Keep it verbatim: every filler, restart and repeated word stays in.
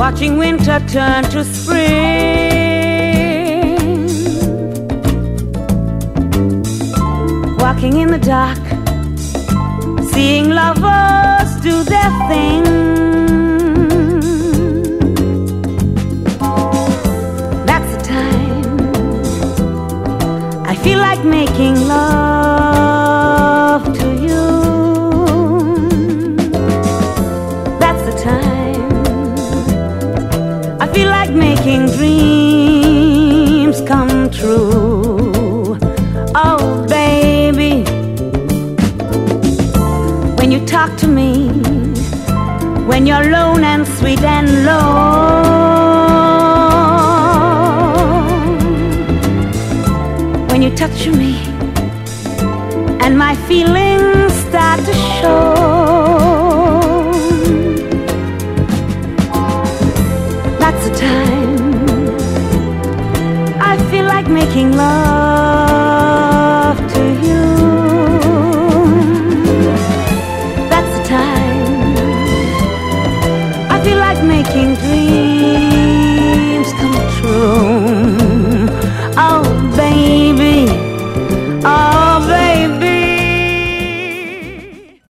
watching winter turn to spring, walking in the dark, seeing lovers do their thing. That's the time I feel like making love to you. That's the time I feel like making dreams come true. Oh baby, when you talk to me, when you're alone and sweet and low, when you touch me and my feelings start to show, that's the time I feel like making love